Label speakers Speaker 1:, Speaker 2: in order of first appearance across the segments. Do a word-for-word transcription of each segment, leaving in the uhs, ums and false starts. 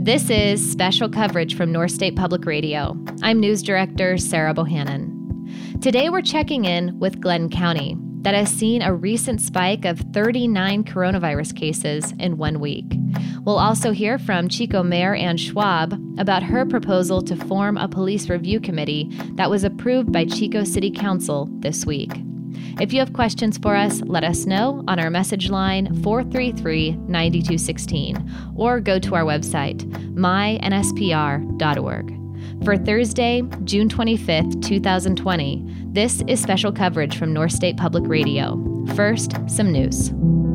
Speaker 1: This is special coverage from North State Public Radio. I'm News Director Sarah Bohannon. Today we're checking in with Glenn County that has seen a recent spike of thirty-nine coronavirus cases in one week. We'll also hear from Chico Mayor Ann Schwab about her proposal to form a police review committee that was approved by Chico City Council this week. If you have questions for us, let us know on our message line four three three, nine two one six or go to our website, my N S P R dot org. For Thursday, June twenty-fifth, twenty twenty, this is special coverage from North State Public Radio. First, some news.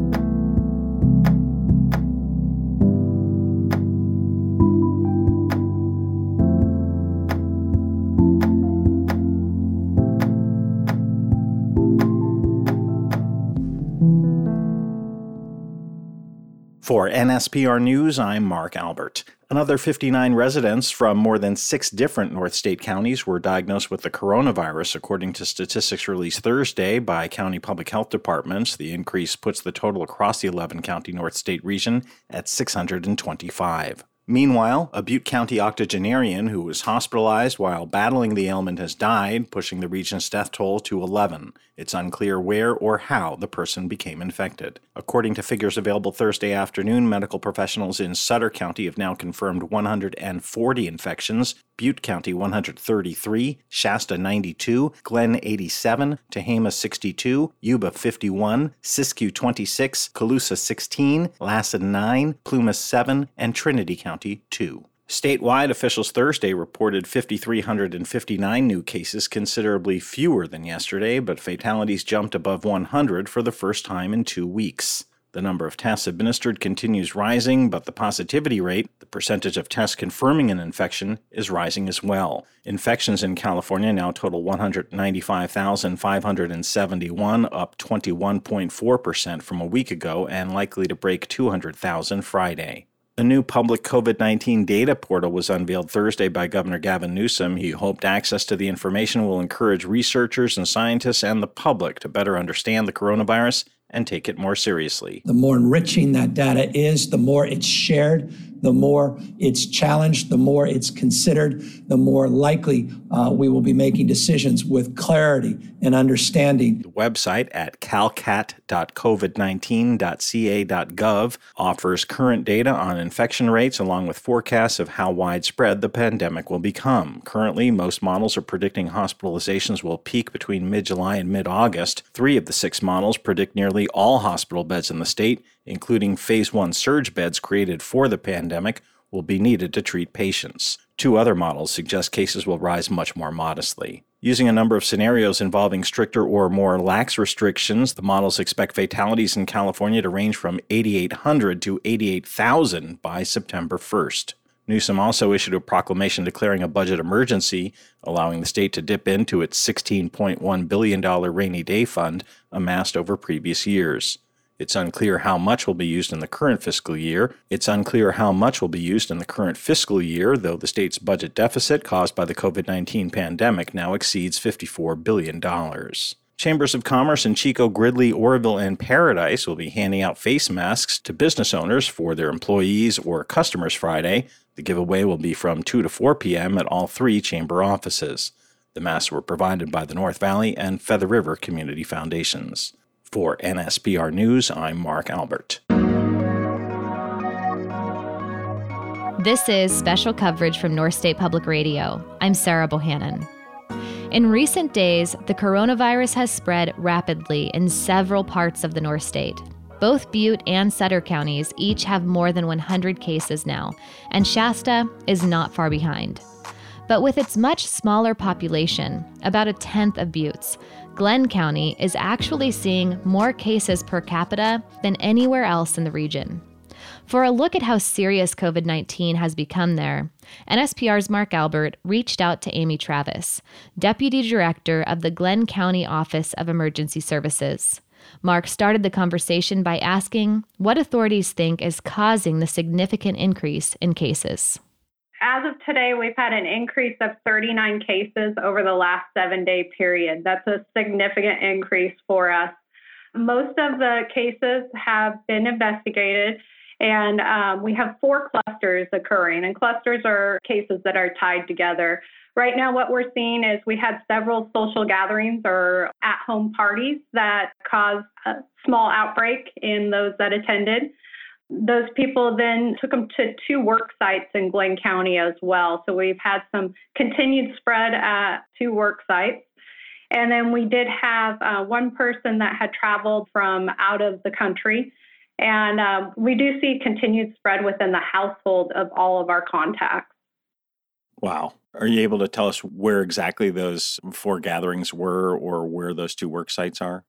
Speaker 2: For N S P R News, I'm Mark Albert. Another fifty-nine residents from more than six different North State counties were diagnosed with the coronavirus, according to statistics released Thursday by county public health departments. The increase puts the total across the eleven-county North State region at six hundred twenty-five. Meanwhile, a Butte County octogenarian who was hospitalized while battling the ailment has died, pushing the region's death toll to eleven. It's unclear where or how the person became infected. According to figures available Thursday afternoon, medical professionals in Sutter County have now confirmed one hundred forty infections, Butte County one hundred thirty-three, Shasta ninety-two, Glenn eighty-seven, Tehama sixty-two, Yuba fifty-one, Siskiyou twenty-six, Colusa sixteen, Lassen nine, Plumas seven, and Trinity County two. Statewide, officials Thursday reported five thousand three hundred fifty-nine new cases, considerably fewer than yesterday, but fatalities jumped above one hundred for the first time in two weeks. The number of tests administered continues rising, but the positivity rate, the percentage of tests confirming an infection, is rising as well. Infections in California now total one hundred ninety-five thousand five hundred seventy-one, up twenty-one point four percent from a week ago, and likely to break two hundred thousand Friday. A new public COVID nineteen data portal was unveiled Thursday by Governor Gavin Newsom. He hoped access to the information will encourage researchers and scientists and the public to better understand the coronavirus and take it more seriously.
Speaker 3: The more enriching that data is, the more it's shared, the more it's challenged, the more it's considered, the more likely uh, we will be making decisions with clarity and understanding.
Speaker 2: The website at calcat dot covid nineteen dot c a dot gov offers current data on infection rates along with forecasts of how widespread the pandemic will become. Currently, most models are predicting hospitalizations will peak between mid-July and mid-August. Three of the six models predict nearly all hospital beds in the state, including phase one surge beds created for the pandemic, will be needed to treat patients. Two other models suggest cases will rise much more modestly. Using a number of scenarios involving stricter or more lax restrictions, the models expect fatalities in California to range from eight thousand eight hundred to eighty-eight thousand by September first. Newsom also issued a proclamation declaring a budget emergency, allowing the state to dip into its sixteen point one billion dollars rainy day fund amassed over previous years. It's unclear how much will be used in the current fiscal year. It's unclear how much will be used in the current fiscal year, though the state's budget deficit caused by the COVID nineteen pandemic now exceeds fifty-four billion dollars. Chambers of Commerce in Chico, Gridley, Oroville, and Paradise will be handing out face masks to business owners for their employees or customers Friday. The giveaway will be from two to four p.m. at all three chamber offices. The masks were provided by the North Valley and Feather River Community Foundations. For N S P R News, I'm Mark Albert.
Speaker 1: This is special coverage from North State Public Radio. I'm Sarah Bohannon. In recent days, the coronavirus has spread rapidly in several parts of the North State. Both Butte and Sutter counties each have more than one hundred cases now, and Shasta is not far behind. But with its much smaller population, about a tenth of Butte's, Glenn County is actually seeing more cases per capita than anywhere else in the region. For a look at how serious COVID nineteen has become there, N S P R's Mark Albert reached out to Amy Travis, Deputy Director of the Glenn County Office of Emergency Services. Mark started the conversation by asking what authorities think is causing the significant increase in cases.
Speaker 4: As of today, we've had an increase of thirty-nine cases over the last seven-day period. That's a significant increase for us. Most of the cases have been investigated, And um, we have four clusters occurring, and clusters are cases that are tied together. Right now, what we're seeing is we had several social gatherings or at-home parties that caused a small outbreak in those that attended. Those people then took them to two work sites in Glenn County as well. So we've had some continued spread at two work sites. And then we did have uh, one person that had traveled from out of the country. And um, we do see continued spread within the household of all of our contacts.
Speaker 2: Wow. Are you able to tell us where exactly those four gatherings were or where those two work sites are?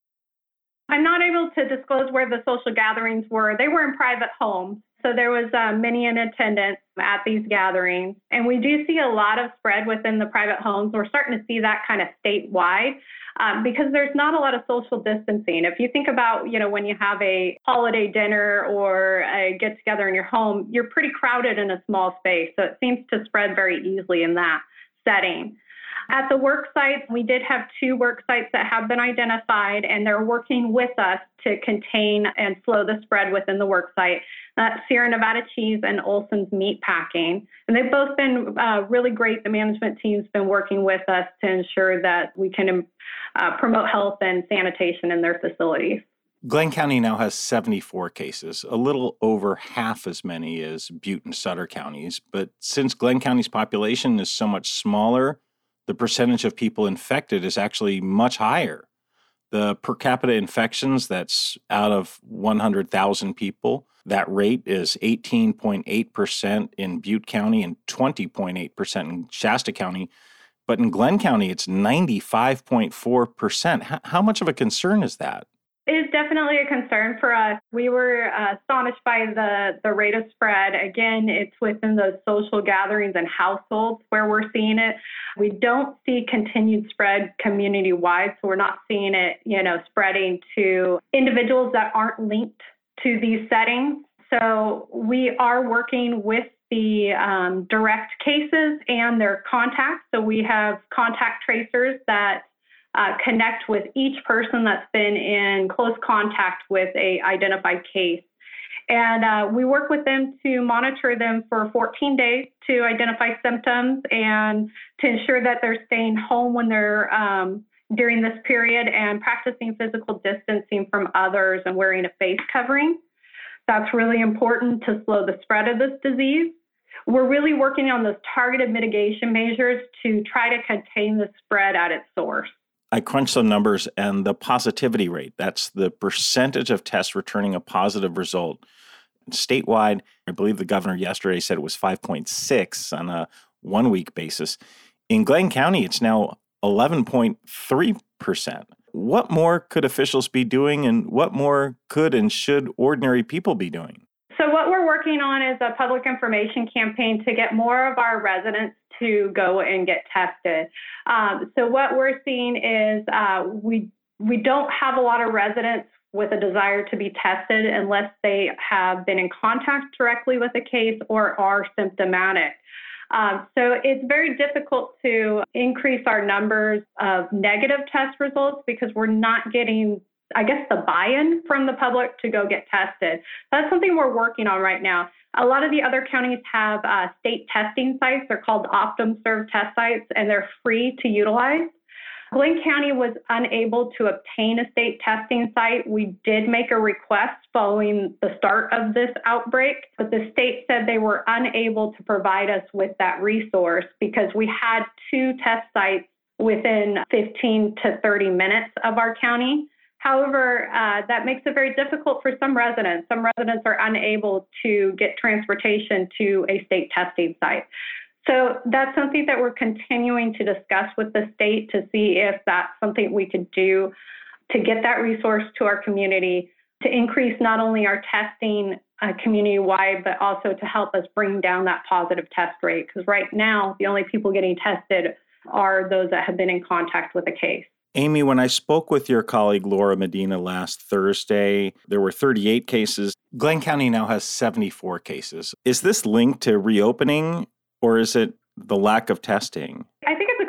Speaker 4: I'm not able to disclose where the social gatherings were. They were in private homes. So there was uh, many in attendance at these gatherings. And we do see a lot of spread within the private homes. We're starting to see that kind of statewide um, because there's not a lot of social distancing. If you think about, you know, when you have a holiday dinner or a get together in your home, you're pretty crowded in a small space. So it seems to spread very easily in that setting. At the work sites, we did have two work sites that have been identified, and they're working with us to contain and slow the spread within the work site. That's Sierra Nevada Cheese and Olson's Meat Packing. And they've both been uh, really great. The management team's been working with us to ensure that we can uh, promote health and sanitation in their facilities.
Speaker 2: Glenn County now has seventy-four cases, a little over half as many as Butte and Sutter counties. But since Glenn County's population is so much smaller, the percentage of people infected is actually much higher. The per capita infections, that's out of one hundred thousand people, that rate is eighteen point eight percent in Butte County and twenty point eight percent in Shasta County. But in Glenn County, it's ninety-five point four percent. How, how much of a concern is that?
Speaker 4: It is definitely a concern for us. We were uh, astonished by the, the rate of spread. Again, it's within those social gatherings and households where we're seeing it. We don't see continued spread community-wide, so we're not seeing it, you know, spreading to individuals that aren't linked to these settings. So we are working with the um, direct cases and their contacts. So we have contact tracers that Uh, connect with each person that's been in close contact with a identified case. And uh, we work with them to monitor them for fourteen days to identify symptoms and to ensure that they're staying home when they're um, during this period and practicing physical distancing from others and wearing a face covering. That's really important to slow the spread of this disease. We're really working on those targeted mitigation measures to try to contain the spread at its source.
Speaker 2: I crunched some numbers, and the positivity rate, that's the percentage of tests returning a positive result. Statewide, I believe the governor yesterday said it was five point six on a one-week basis. In Glenn County, it's now eleven point three percent. What more could officials be doing, and what more could and should ordinary people be doing?
Speaker 4: So what we're working on is a public information campaign to get more of our residents to go and get tested. Um, so what we're seeing is uh, we we don't have a lot of residents with a desire to be tested unless they have been in contact directly with a case or are symptomatic. Um, so it's very difficult to increase our numbers of negative test results because we're not getting, I guess, the buy-in from the public to go get tested. That's something we're working on right now. A lot of the other counties have uh, state testing sites. They're called OptumServe test sites, and they're free to utilize. Glenn County was unable to obtain a state testing site. We did make a request following the start of this outbreak, but the state said they were unable to provide us with that resource because we had two test sites within fifteen to thirty minutes of our county. However, uh, that makes it very difficult for some residents. Some residents are unable to get transportation to a state testing site. So that's something that we're continuing to discuss with the state to see if that's something we could do to get that resource to our community, to increase not only our testing uh, community-wide, but also to help us bring down that positive test rate. Because right now, the only people getting tested are those that have been in contact with a case.
Speaker 2: Amy, when I spoke with your colleague Laura Medina last Thursday, there were thirty-eight cases. Glenn County now has seventy-four cases. Is this linked to reopening, or is it the lack of testing?
Speaker 4: I think it's a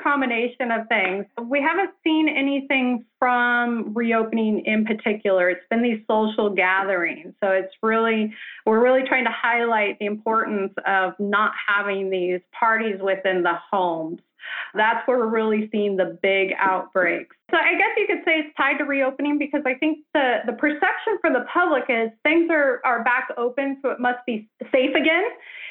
Speaker 4: combination of things. We haven't seen anything from reopening in particular. It's been these social gatherings. So it's really, we're really trying to highlight the importance of not having these parties within the homes. That's where we're really seeing the big outbreaks. So I guess you could say it's tied to reopening because I think the, the perception for the public is things are, are back open, so it must be safe again.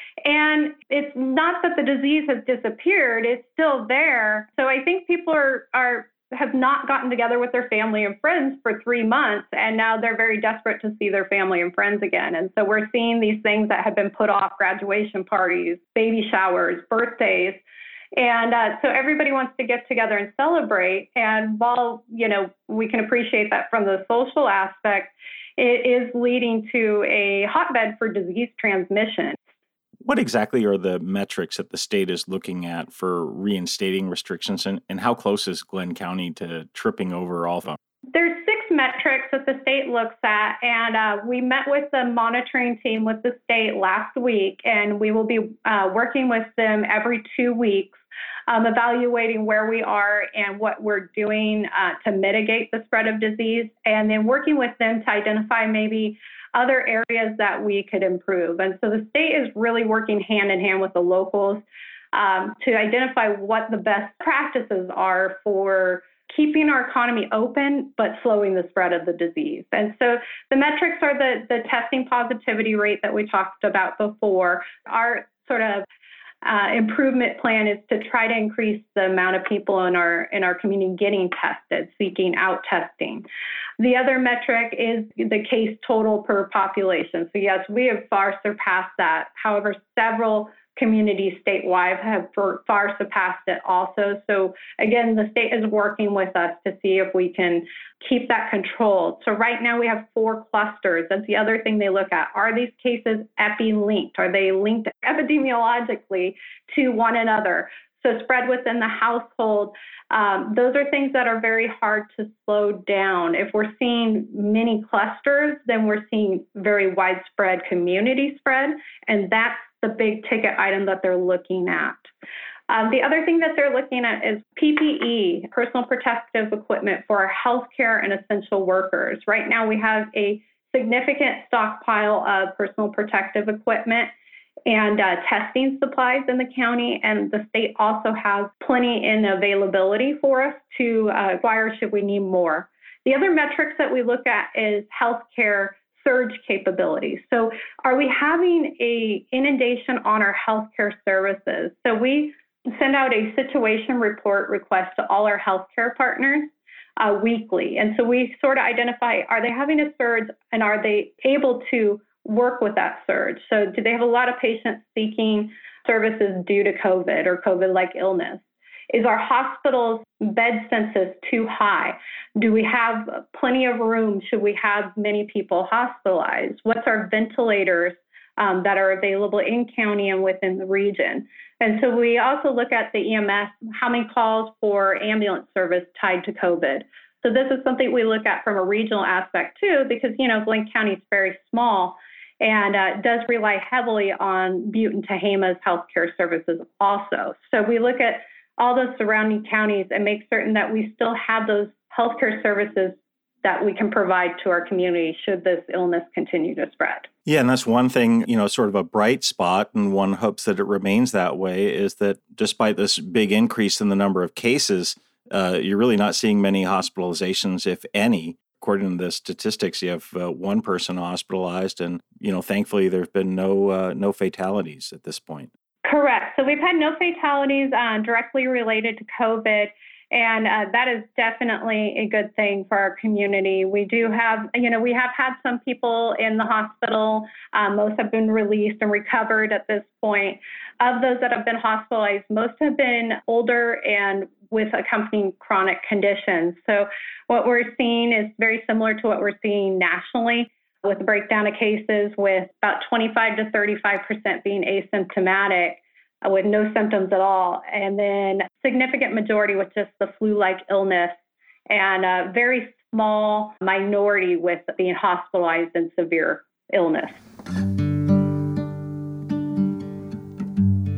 Speaker 4: And it's not that the disease has disappeared, it's still there. So I think people are, are have not gotten together with their family and friends for three months, and now they're very desperate to see their family and friends again. And so we're seeing these things that have been put off, graduation parties, baby showers, birthdays. And uh, so everybody wants to get together and celebrate. And while, you know, we can appreciate that from the social aspect, it is leading to a hotbed for disease transmission.
Speaker 2: What exactly are the metrics that the state is looking at for reinstating restrictions, and, and how close is Glenn County to tripping over all of them?
Speaker 4: There's six metrics that the state looks at, and uh, we met with the monitoring team with the state last week, and we will be uh, working with them every two weeks, um, evaluating where we are and what we're doing uh, to mitigate the spread of disease, and then working with them to identify maybe other areas that we could improve. And so the state is really working hand in hand with the locals um, to identify what the best practices are for keeping our economy open, but slowing the spread of the disease. And so the metrics are the, the testing positivity rate that we talked about before. Our sort of uh, improvement plan is to try to increase the amount of people in our in our community getting tested, seeking out testing. The other metric is the case total per population. So yes, we have far surpassed that. However, several communities statewide have far surpassed it also. So again, the state is working with us to see if we can keep that controlled. So right now we have four clusters. That's the other thing they look at. Are these cases epi-linked? Are they linked epidemiologically to one another? So spread within the household. Um, those are things that are very hard to slow down. If we're seeing many clusters, then we're seeing very widespread community spread, and that's the big ticket item that they're looking at. Um, the other thing that they're looking at is P P E, personal protective equipment for our healthcare and essential workers. Right now, we have a significant stockpile of personal protective equipment and uh, testing supplies in the county, and the state also has plenty in availability for us to uh, acquire should we need more. The other metrics that we look at is healthcare surge capabilities. So are we having a inundation on our healthcare services? So we send out a situation report request to all our healthcare partners uh, weekly. And so we sort of identify, are they having a surge and are they able to work with that surge? So do they have a lot of patients seeking services due to COVID or COVID-like illness? Is our hospital's bed census too high? Do we have plenty of room? Should we have many people hospitalized? What's our ventilators um, that are available in county and within the region? And so we also look at the E M S, how many calls for ambulance service tied to COVID. So this is something we look at from a regional aspect too, because, you know, Glenn County is very small and uh, does rely heavily on Butte and Tehama's healthcare services also. So we look at all those surrounding counties and make certain that we still have those healthcare services that we can provide to our community should this illness continue to spread.
Speaker 2: Yeah, and that's one thing, you know, sort of a bright spot, and one hopes that it remains that way, is that despite this big increase in the number of cases, uh, you're really not seeing many hospitalizations, if any. According to the statistics, you have uh, one person hospitalized, and, you know, thankfully there's been no uh, no fatalities at this point.
Speaker 4: Correct. So we've had no fatalities uh, directly related to COVID, and uh, that is definitely a good thing for our community. We do have, you know, we have had some people in the hospital. Um, most have been released and recovered at this point. Of those that have been hospitalized, most have been older and with accompanying chronic conditions. So what we're seeing is very similar to what we're seeing nationally, with a breakdown of cases with about twenty-five to thirty-five percent being asymptomatic uh, with no symptoms at all, and then significant majority with just the flu-like illness, and a very small minority with being hospitalized in severe illness.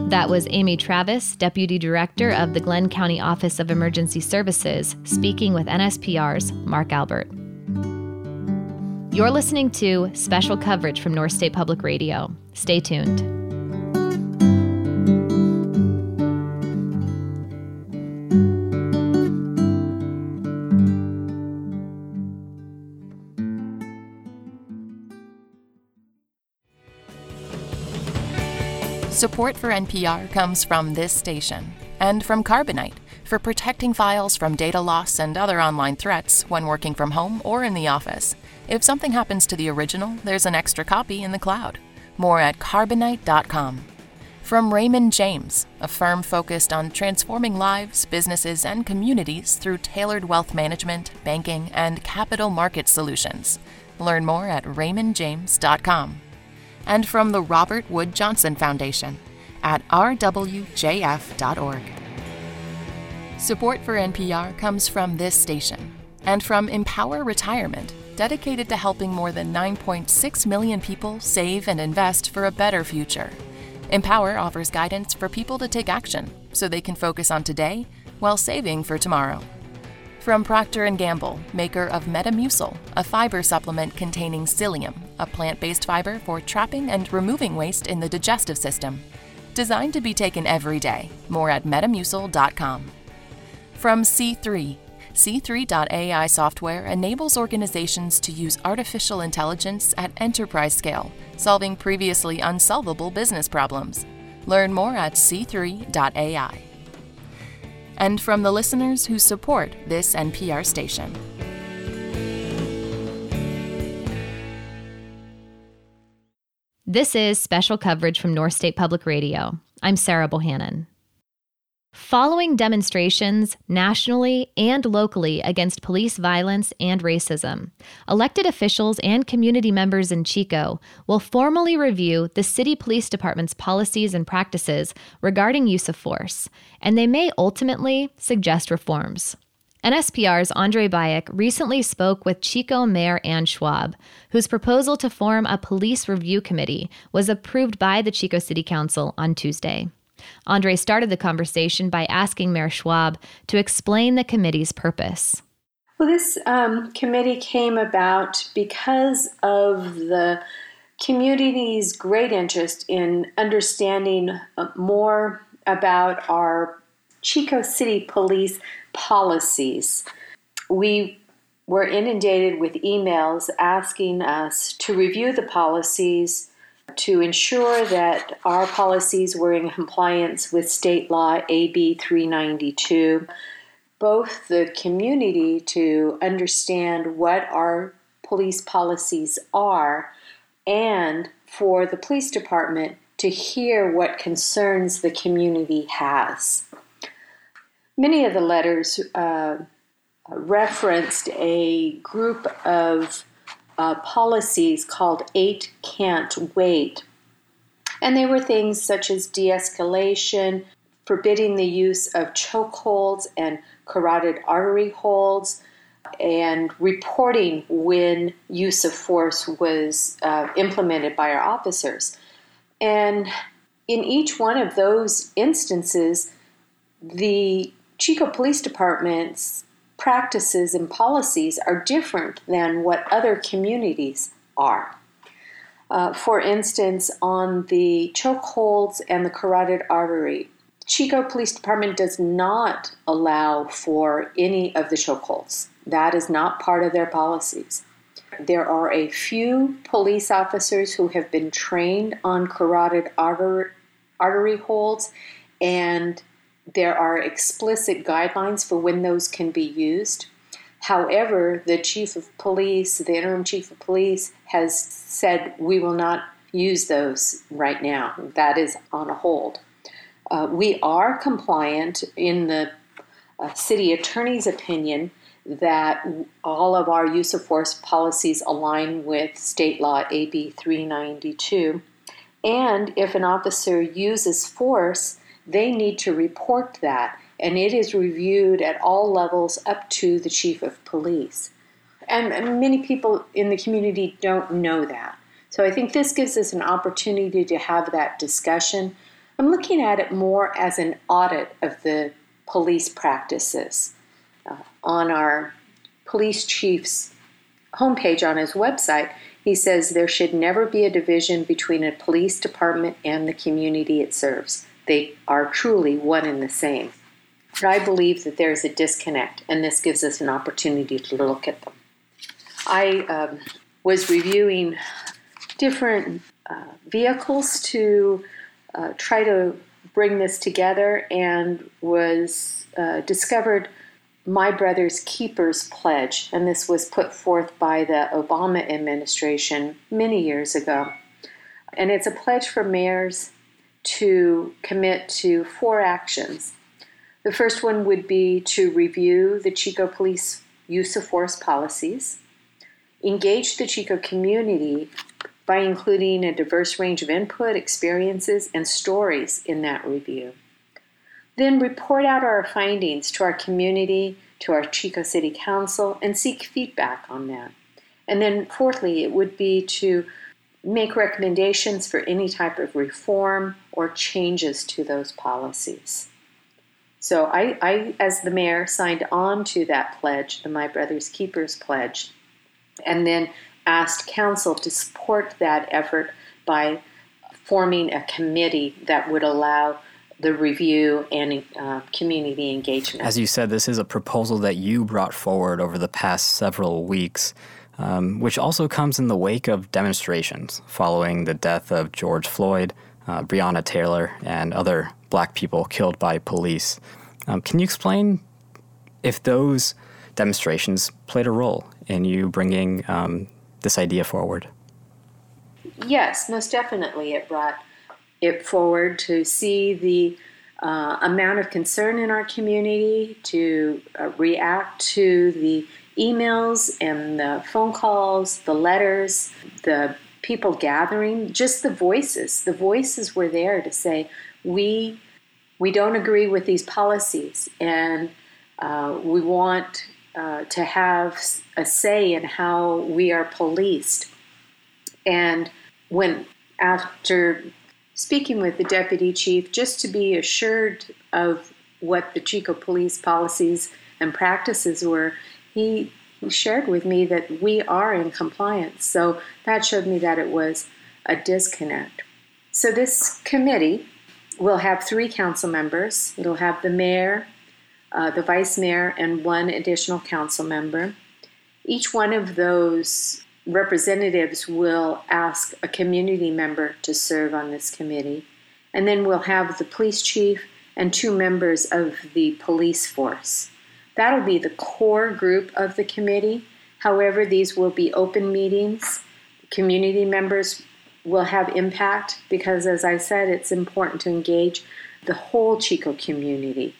Speaker 1: That was Amy Travis, Deputy Director of the Glenn County Office of Emergency Services, speaking with N S P R's Mark Albert. You're listening to special coverage from North State Public Radio. Stay tuned.
Speaker 5: Support for N P R comes from this station and from Carbonite for protecting files from data loss and other online threats when working from home or in the office. If something happens to the original, there's an extra copy in the cloud. More at carbonite dot com. From Raymond James, a firm focused on transforming lives, businesses, and communities through tailored wealth management, banking, and capital market solutions. Learn more at raymond james dot com. And from the Robert Wood Johnson Foundation at r w j f dot org. Support for N P R comes from this station and from Empower Retirement, dedicated to helping more than nine point six million people save and invest for a better future. Empower offers guidance for people to take action so they can focus on today while saving for tomorrow. From Procter and Gamble, maker of Metamucil, a fiber supplement containing psyllium, a plant-based fiber for trapping and removing waste in the digestive system. Designed to be taken every day. More at metamucil dot com. From C three, C three dot A I software enables organizations to use artificial intelligence at enterprise scale, solving previously unsolvable business problems. Learn more at c three dot A I. And from the listeners who support this N P R station.
Speaker 1: This is special coverage from North State Public Radio. I'm Sarah Bohannon. Following demonstrations nationally and locally against police violence and racism, elected officials and community members in Chico will formally review the city police department's policies and practices regarding use of force, and they may ultimately suggest reforms. N S P R's Andre Bayek recently spoke with Chico Mayor Ann Schwab, whose proposal to form a police review committee was approved by the Chico City Council on Tuesday. Andre started the conversation by asking Mayor Schwab to explain the committee's purpose.
Speaker 6: Well, this um, committee came about because of the community's great interest in understanding more about our Chico City Police policies. We were inundated with emails asking us to review the policies to ensure that our policies were in compliance with state law A B three ninety-two, both the community to understand what our police policies are, and for the police department to hear what concerns the community has. Many of the letters uh, referenced a group of Uh, policies called Eight Can't Wait. And they were things such as de-escalation, forbidding the use of chokeholds and carotid artery holds, and reporting when use of force was uh, implemented by our officers. And in each one of those instances, the Chico Police Department's practices and policies are different than what other communities are. Uh, for instance, on the chokeholds and the carotid artery, Chico Police Department does not allow for any of the chokeholds. That is not part of their policies. There are a few police officers who have been trained on carotid artery, artery holds, and there are explicit guidelines for when those can be used. However, the chief of police, the interim chief of police, has said we will not use those right now. That is on a hold. Uh, we are compliant in the uh, city attorney's opinion that all of our use of force policies align with state law A B three ninety-two. And if an officer uses force, they need to report that, and it is reviewed at all levels up to the chief of police. And, and many people in the community don't know that. So I think this gives us an opportunity to have that discussion. I'm looking at it more as an audit of the police practices. Uh, on our police chief's homepage on his website, he says there should never be a division between a police department and the community it serves. They are truly one and the same. But I believe that there's a disconnect, and this gives us an opportunity to look at them. I um, was reviewing different uh, vehicles to uh, try to bring this together, and was uh, discovered My Brother's Keepers Pledge, and this was put forth by the Obama administration many years ago. And it's a pledge for mayors to commit to four actions. The first one would be to review the Chico Police use of force policies, engage the Chico community by including a diverse range of input, experiences, and stories in that review. Then report out our findings to our community, to our Chico City Council, and seek feedback on that. And then fourthly, it would be to make recommendations for any type of reform or changes to those policies. So I, I, as the mayor, signed on to that pledge, the My Brother's Keepers Pledge, and then asked council to support that effort by forming a committee that would allow the review and uh, community engagement.
Speaker 7: As you said, this is a proposal that you brought forward over the past several weeks, um, which also comes in the wake of demonstrations following the death of George Floyd, uh, Breonna Taylor, and other Black people killed by police. Um, can you explain if those demonstrations played a role in you bringing um, this idea forward?
Speaker 6: Yes, most definitely. It brought it forward to see the uh, amount of concern in our community, to uh, react to the emails and the phone calls, the letters, the people gathering, just the voices. The voices were there to say, we we don't agree with these policies, and uh, we want uh, to have a say in how we are policed. And when, after speaking with the deputy chief, just to be assured of what the Chico police policies and practices were, he, he shared with me that we are in compliance. So that showed me that it was a disconnect. So this committee will have three council members. It'll have the mayor, uh, the vice mayor, and one additional council member. Each one of those representatives will ask a community member to serve on this committee. And then we'll have the police chief and two members of the police force. That'll be the core group of the committee. However, these will be open meetings. Community members will have impact because, as I said, it's important to engage the whole Chico community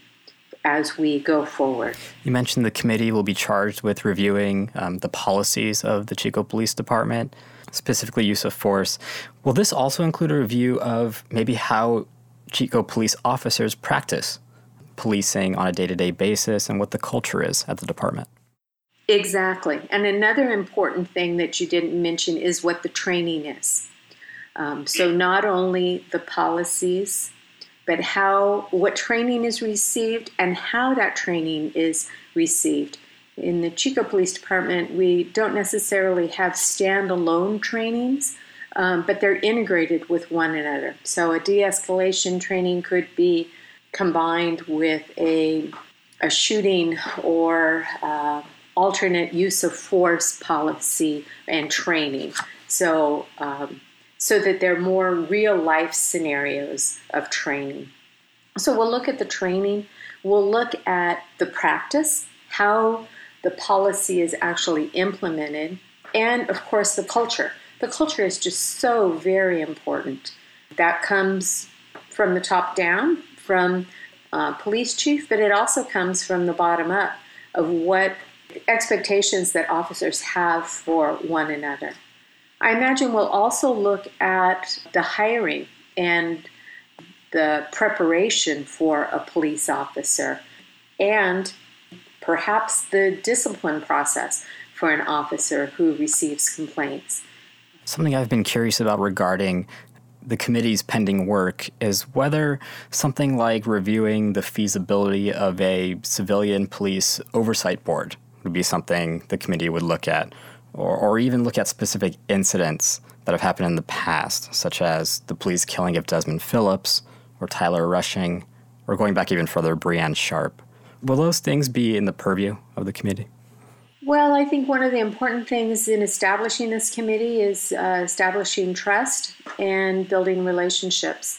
Speaker 6: as we go forward.
Speaker 7: You mentioned the committee will be charged with reviewing um, the policies of the Chico Police Department, specifically use of force. Will this also include a review of maybe how Chico police officers practice policing on a day-to-day basis and what the culture is at the department?
Speaker 6: Exactly. And another important thing that you didn't mention is what the training is. Um, so not only the policies, but how, what training is received and how that training is received. In the Chico Police Department, we don't necessarily have standalone trainings, um, but they're integrated with one another. So a de-escalation training could be combined with a, a shooting or uh, alternate use of force policy and training. So um, so that they're more real-life scenarios of training. So we'll look at the training, we'll look at the practice, how the policy is actually implemented, and of course the culture. The culture is just so very important. That comes from the top down, from uh, police chief, but it also comes from the bottom up of what expectations that officers have for one another. I imagine we'll also look at the hiring and the preparation for a police officer and perhaps the discipline process for an officer who receives complaints.
Speaker 7: Something I've been curious about regarding the committee's pending work is whether something like reviewing the feasibility of a civilian police oversight board would be something the committee would look at, or, or even look at specific incidents that have happened in the past, such as the police killing of Desmond Phillips, or Tyler Rushing, or going back even further, Breanne Sharp. Will those things be in the purview of the committee?
Speaker 6: Well, I think one of the important things in establishing this committee is uh, establishing trust and building relationships.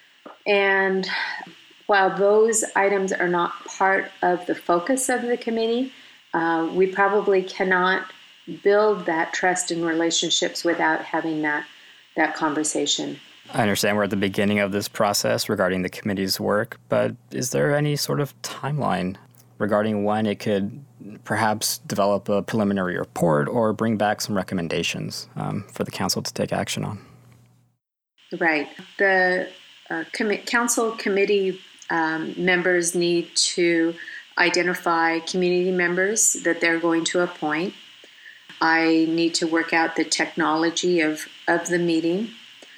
Speaker 6: And while those items are not part of the focus of the committee, uh, we probably cannot build that trust and relationships without having that, that conversation.
Speaker 7: I understand we're at the beginning of this process regarding the committee's work, but is there any sort of timeline regarding when it could perhaps develop a preliminary report or bring back some recommendations um, for the council to take action on?
Speaker 6: Right. The uh, com- council committee um, members need to identify community members that they're going to appoint. I need to work out the technology of, of the meeting.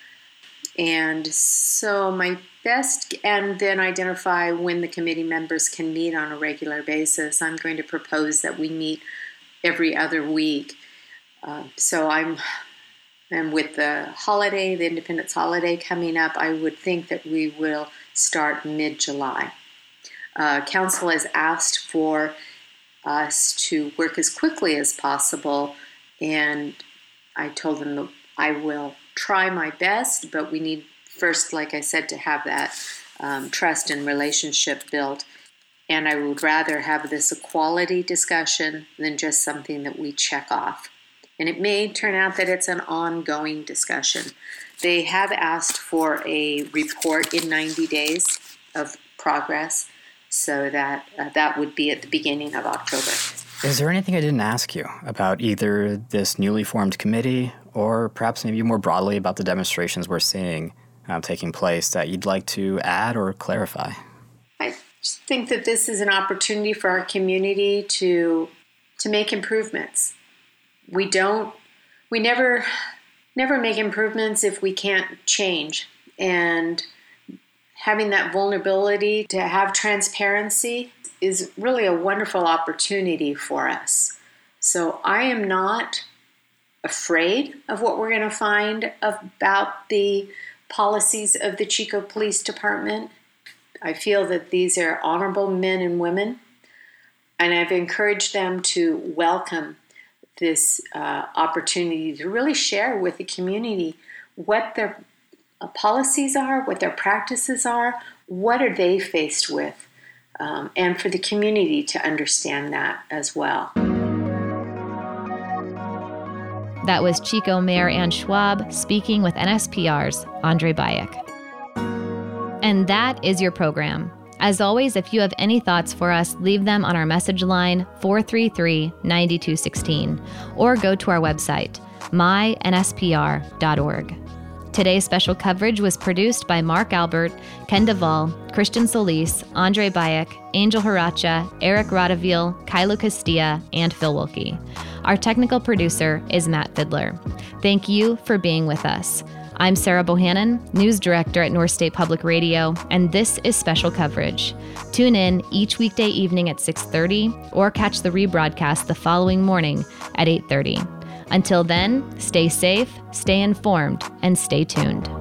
Speaker 6: And so my best, and then identify when the committee members can meet on a regular basis. I'm going to propose that we meet every other week. Uh, so I'm, and with the holiday, the Independence holiday coming up, I would think that we will start mid-July. Uh, council has asked for us to work as quickly as possible, and I told them that I will try my best, but we need first, like I said, to have that um, trust and relationship built. And I would rather have this a quality discussion than just something that we check off. And it may turn out that it's an ongoing discussion. They have asked for a report in ninety days of progress, so that uh, that would be at the beginning of October.
Speaker 7: Is there anything I didn't ask you about either this newly formed committee or perhaps maybe more broadly about the demonstrations we're seeing uh, taking place that you'd like to add or clarify?
Speaker 6: I think that this is an opportunity for our community to to make improvements. We don't, we never, never make improvements if we can't change. And having that vulnerability to have transparency is really a wonderful opportunity for us. So I am not afraid of what we're going to find about the policies of the Chico Police Department. I feel that these are honorable men and women, and I've encouraged them to welcome this uh, opportunity to really share with the community what their uh, policies are, what their practices are, what are they faced with, um, and for the community to understand that as well.
Speaker 1: That was Chico Mayor Ann Schwab speaking with N S P R's Andre Bayek. And that is your program. As always, if you have any thoughts for us, leave them on our message line four three three, nine two one six or go to our website, my N S P R dot org. Today's special coverage was produced by Mark Albert, Ken Duvall, Christian Solis, Andre Bayek, Angel Haracha, Eric Radaville, Kylo Castilla, and Phil Wilkie. Our technical producer is Matt Fiddler. Thank you for being with us. I'm Sarah Bohannon, News Director at North State Public Radio, and this is Special Coverage. Tune in each weekday evening at six thirty or catch the rebroadcast the following morning at eight thirty. Until then, stay safe, stay informed, and stay tuned.